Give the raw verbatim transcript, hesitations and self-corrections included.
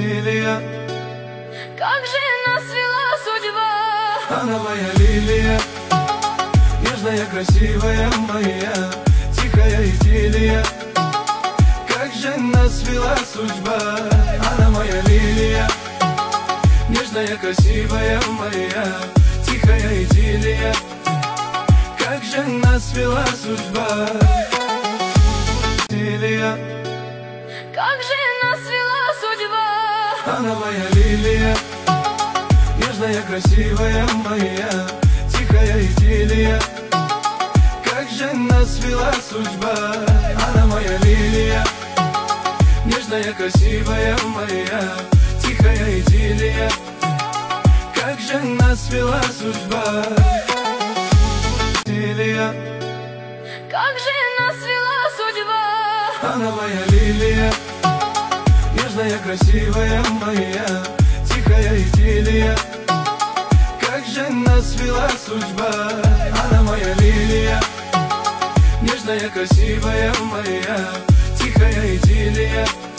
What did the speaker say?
Лилия, как же нас свела судьба. она моя лилия, нежная, красивая моя, тихая идиллия. Как же нас свела судьба. Она моя лилия, нежная, красивая моя, тихая идиллия. Как же нас свела судьба. Лилия, как же нас свела судьба. она моя лилия, нежная, красивая моя, тихая идиллия. Как же нас свела судьба. Она моя лилия, нежная, красивая моя, тихая идиллия. Как же нас свела судьба. Лилия, как же нас свела судьба. она моя лилия, нежная, красивая моя, тихая идиллия. Как же нас свела судьба. Она моя лилия, нежная, красивая моя, тихая идиллия.